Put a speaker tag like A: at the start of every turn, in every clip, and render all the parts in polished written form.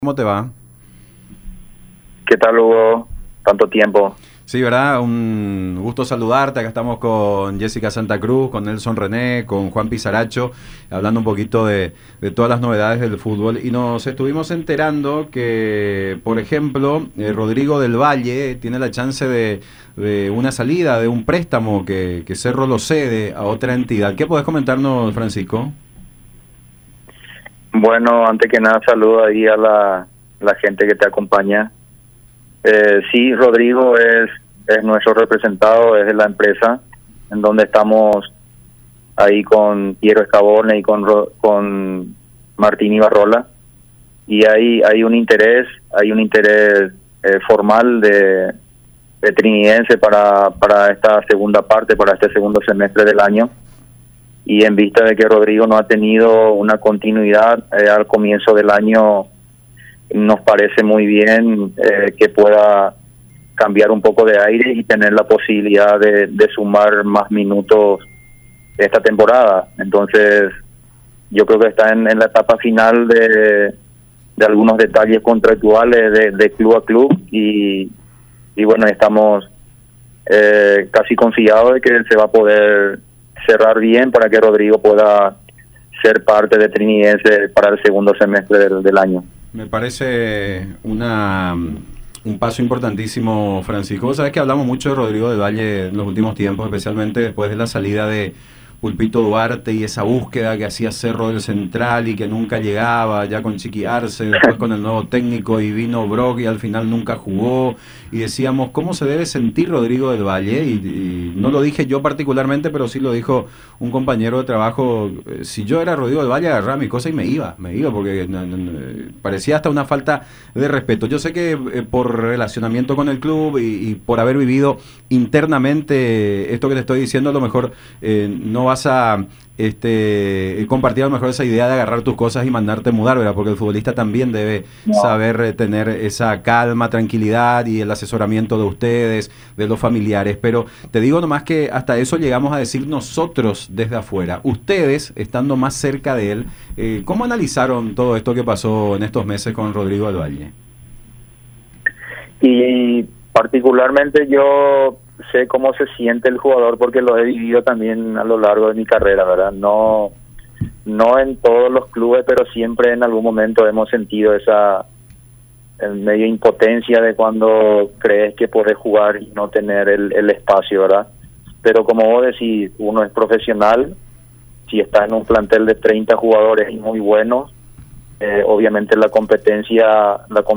A: ¿Cómo te va?
B: ¿Qué tal, Hugo? Tanto tiempo.
A: Sí, ¿verdad? Un gusto saludarte. Acá estamos con Jessica Santa Cruz, con Nelson René, con Juan Pizaracho, hablando un poquito de todas las novedades del fútbol. Y nos estuvimos enterando que, por ejemplo, Rodrigo del Valle tiene la chance de una salida, de un préstamo que Cerro lo cede a otra entidad. ¿Qué podés comentarnos, Francisco?
B: Bueno, antes que nada, saludo ahí a la gente que te acompaña. Sí, Rodrigo es nuestro representado, es de la empresa, en donde estamos ahí con Piero Escabone y con Martín Ibarrola. Y hay un interés formal de trinidense para esta segunda parte, para este segundo semestre del año. Y en vista de que Rodrigo no ha tenido una continuidad al comienzo del año, nos parece muy bien que pueda cambiar un poco de aire y tener la posibilidad de sumar más minutos esta temporada. Entonces, yo creo que está en la etapa final de algunos detalles contractuales de club a club y bueno, estamos casi confiados de que se va a poder cerrar bien para que Rodrigo pueda ser parte de Trinidense para el segundo semestre del año.
A: Me parece un paso importantísimo, Francisco. Vos sabés que hablamos mucho de Rodrigo del Valle en los últimos tiempos, especialmente después de la salida de Pulpito Duarte y esa búsqueda que hacía Cerro del Central y que nunca llegaba, ya con Chiqui Arce, después con el nuevo técnico y vino Brock y al final nunca jugó. Y decíamos, ¿cómo se debe sentir Rodrigo del Valle? Y no lo dije yo particularmente, pero sí lo dijo un compañero de trabajo. Si yo era Rodrigo del Valle, agarraba mi cosa y me iba, porque parecía hasta una falta de respeto. Yo sé que por relacionamiento con el club y por haber vivido internamente esto que te estoy diciendo, a lo mejor no vas a compartir a lo mejor esa idea de agarrar tus cosas y mandarte mudar, ¿verdad? Porque el futbolista también debe saber tener esa calma, tranquilidad y el asesoramiento de ustedes, de los familiares. Pero te digo nomás que hasta eso llegamos a decir nosotros desde afuera. Ustedes, estando más cerca de él, ¿cómo analizaron todo esto que pasó en estos meses con Rodrigo del Valle?
B: Y particularmente yo sé cómo se siente el jugador porque lo he vivido también a lo largo de mi carrera, ¿verdad? No en todos los clubes, pero siempre en algún momento hemos sentido esa medio impotencia de cuando crees que podés jugar y no tener el espacio, ¿verdad? Pero como vos decís, uno es profesional, si está en un plantel de 30 jugadores muy buenos, obviamente la competencia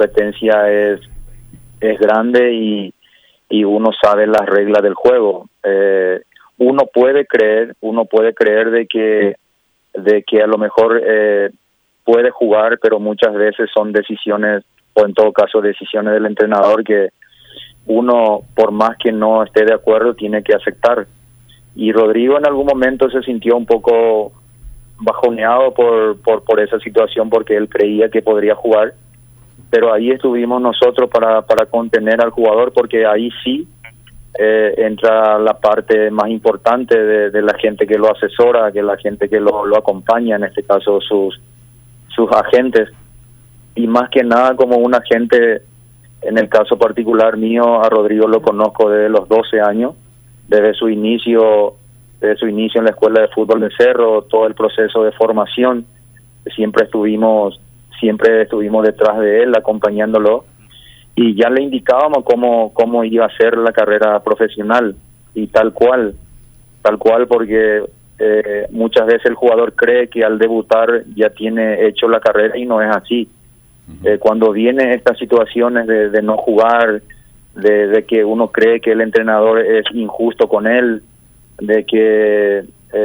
B: es grande y uno sabe las reglas del juego. Uno puede creer de que a lo mejor puede jugar, pero muchas veces son decisiones, o en todo caso decisiones del entrenador, que uno, por más que no esté de acuerdo, tiene que aceptar. Y Rodrigo en algún momento se sintió un poco bajoneado por esa situación, porque él creía que podría jugar, pero ahí estuvimos nosotros para contener al jugador, porque ahí sí entra la parte más importante de la gente que lo asesora, que la gente que lo acompaña, en este caso sus agentes, y más que nada como un agente. En el caso particular mío, a Rodrigo lo conozco desde los 12 años, desde su inicio en la escuela de fútbol de Cerro, todo el proceso de formación, siempre estuvimos detrás de él, acompañándolo, y ya le indicábamos cómo iba a ser la carrera profesional, y tal cual, porque muchas veces el jugador cree que al debutar ya tiene hecho la carrera, y no es así. Cuando vienen estas situaciones de no jugar, de que uno cree que el entrenador es injusto con él, de que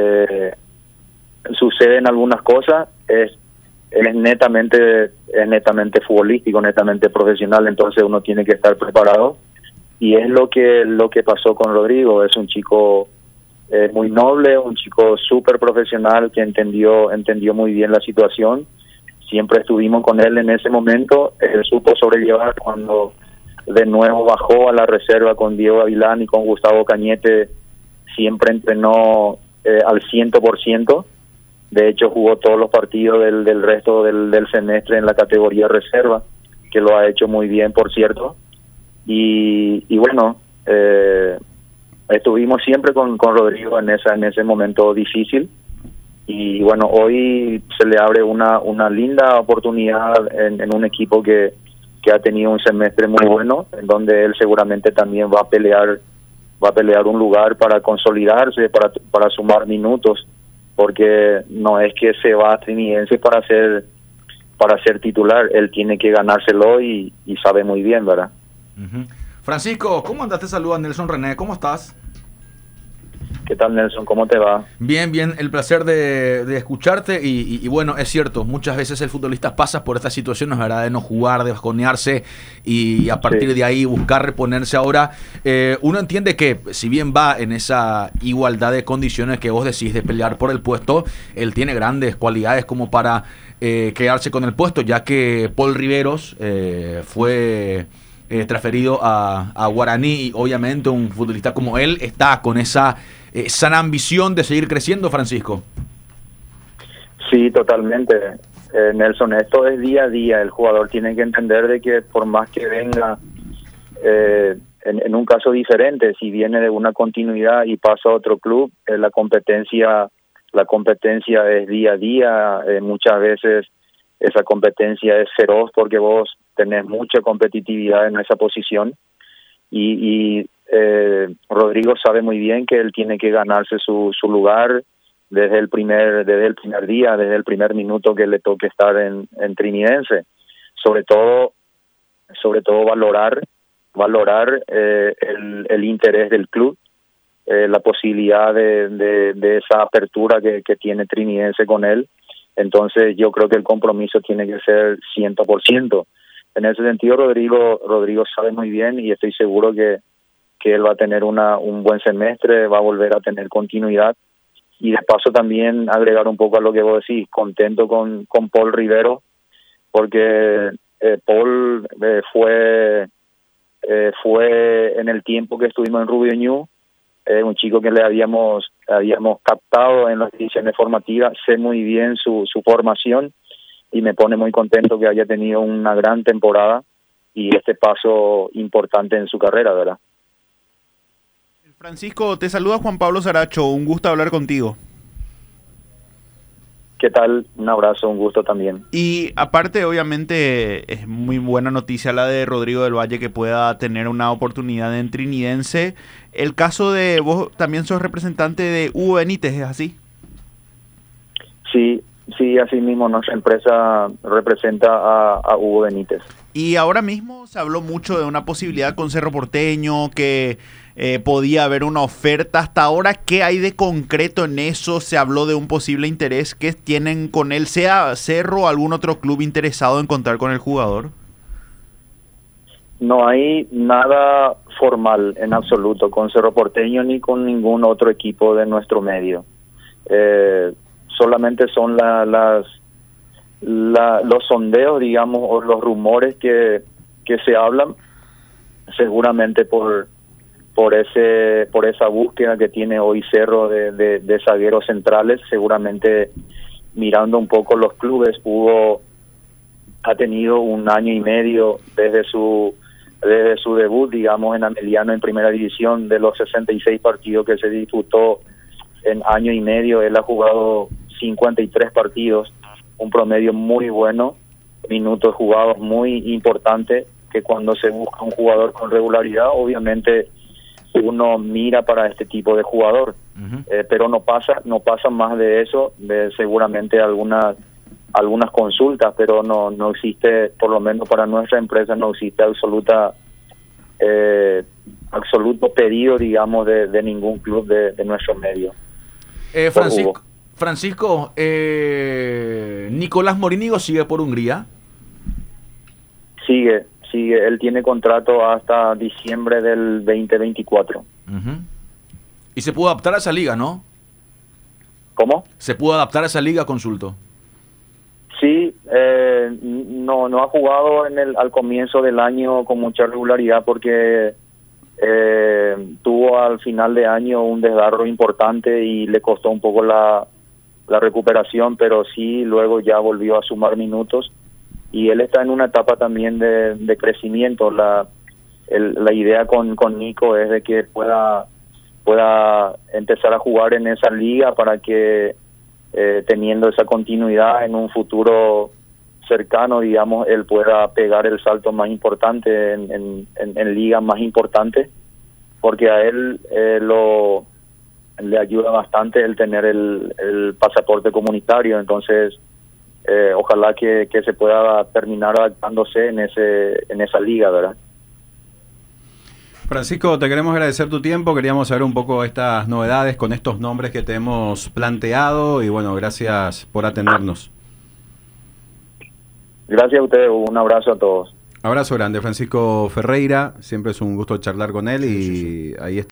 B: suceden algunas cosas, es netamente futbolístico, netamente profesional. Entonces uno tiene que estar preparado, y es lo que pasó con Rodrigo. Es un chico muy noble, un chico súper profesional que entendió muy bien la situación. Siempre estuvimos con él en ese momento. Él supo sobrellevar cuando de nuevo bajó a la reserva con Diego Avilán y con Gustavo Cañete. Siempre entrenó al 100%. De hecho, jugó todos los partidos del resto del semestre en la categoría reserva, que lo ha hecho muy bien, por cierto. Y bueno, estuvimos siempre con Rodrigo en ese momento difícil. Y bueno, hoy se le abre una linda oportunidad en un equipo que ha tenido un semestre muy bueno, en donde él seguramente también va a pelear un lugar para consolidarse, para sumar minutos, porque no es que se va a Trinidense para ser titular, él tiene que ganárselo y sabe muy bien, ¿verdad?
C: Uh-huh. Francisco, ¿cómo andas? Te saluda Nelson René, ¿cómo estás?
B: ¿Qué tal, Nelson? ¿Cómo te va?
C: Bien, bien, el placer de escucharte y bueno, es cierto, muchas veces el futbolista pasa por estas situaciones, ¿verdad? De no jugar, de bajonearse y a partir de ahí buscar reponerse. Ahora, uno entiende que si bien va en esa igualdad de condiciones que vos decís de pelear por el puesto, él tiene grandes cualidades como para quedarse con el puesto, ya que Paul Riveros fue transferido a Guaraní y obviamente un futbolista como él está con esa sana ambición de seguir creciendo, Francisco.
B: Sí, totalmente. Nelson, esto es día a día. El jugador tiene que entender de que por más que venga en un caso diferente, si viene de una continuidad y pasa a otro club, la competencia es día a día. Muchas veces esa competencia es feroz porque vos tenés mucha competitividad en esa posición y Rodrigo sabe muy bien que él tiene que ganarse su lugar desde el primer día, desde el primer minuto que le toque estar en Trinidense. Sobre todo valorar el interés del club, la posibilidad de esa apertura que tiene Trinidense con él. Entonces yo creo que el compromiso tiene que ser 100%. En ese sentido, Rodrigo sabe muy bien y estoy seguro que él va a tener un buen semestre, va a volver a tener continuidad. Y de paso también agregar un poco a lo que vos decís, contento con Paul Rivero, porque Paul fue en el tiempo que estuvimos en Rubio Ñu, un chico que le habíamos captado en las ediciones formativas, sé muy bien su formación y me pone muy contento que haya tenido una gran temporada y este paso importante en su carrera, ¿verdad?
D: Francisco, te saluda Juan Pablo Saracho, un gusto hablar contigo.
B: ¿Qué tal? Un abrazo, un gusto también.
D: Y aparte, obviamente, es muy buena noticia la de Rodrigo del Valle que pueda tener una oportunidad en Trinidense. El caso de vos también sos representante de Hugo Benítez, ¿es así?
B: Sí, así mismo nuestra empresa representa a Hugo Benítez.
D: Y ahora mismo se habló mucho de una posibilidad con Cerro Porteño, que podía haber una oferta. Hasta ahora, ¿qué hay de concreto en eso? Se habló de un posible interés que tienen con él, sea Cerro o algún otro club interesado en contar con el jugador.
B: No hay nada formal en absoluto con Cerro Porteño ni con ningún otro equipo de nuestro medio. Solamente son los sondeos, digamos, o los rumores que se hablan, seguramente por esa búsqueda que tiene hoy Cerro de zagueros centrales. Seguramente mirando un poco los clubes, Hugo ha tenido un año y medio desde su debut, digamos, en Ameliano en primera división. De los 66 partidos que se disputó en año y medio, él ha jugado 53 partidos, un promedio muy bueno, minutos jugados muy importante, que cuando se busca un jugador con regularidad, obviamente uno mira para este tipo de jugador. Uh-huh. Pero no pasa más de eso, seguramente algunas consultas, pero no existe, por lo menos para nuestra empresa, no existe absoluto pedido, digamos, de ningún club de nuestro medio.
C: Francisco, Nicolás Morínigo sigue por Hungría.
B: Sigue, él tiene contrato hasta diciembre del 2024.
C: Uh-huh. Y se pudo adaptar a esa liga, ¿no?
B: ¿Cómo?
C: ¿Se pudo adaptar a esa liga, consulto?
B: Sí, no ha jugado al comienzo del año con mucha regularidad porque tuvo al final de año un desgarro importante y le costó un poco la la recuperación, pero sí luego ya volvió a sumar minutos y él está en una etapa también de crecimiento. La idea con Nico es de que pueda empezar a jugar en esa liga para que teniendo esa continuidad en un futuro cercano, digamos, él pueda pegar el salto más importante en ligas más importantes, porque a él le ayuda bastante el tener el pasaporte comunitario. Entonces ojalá que se pueda terminar adaptándose en esa liga, ¿verdad?
A: Francisco, te queremos agradecer tu tiempo, queríamos saber un poco estas novedades con estos nombres que te hemos planteado y bueno, gracias por atendernos.
B: Gracias a ustedes, un abrazo a todos.
A: Abrazo grande, Francisco Ferreira, siempre es un gusto charlar con él y ahí está.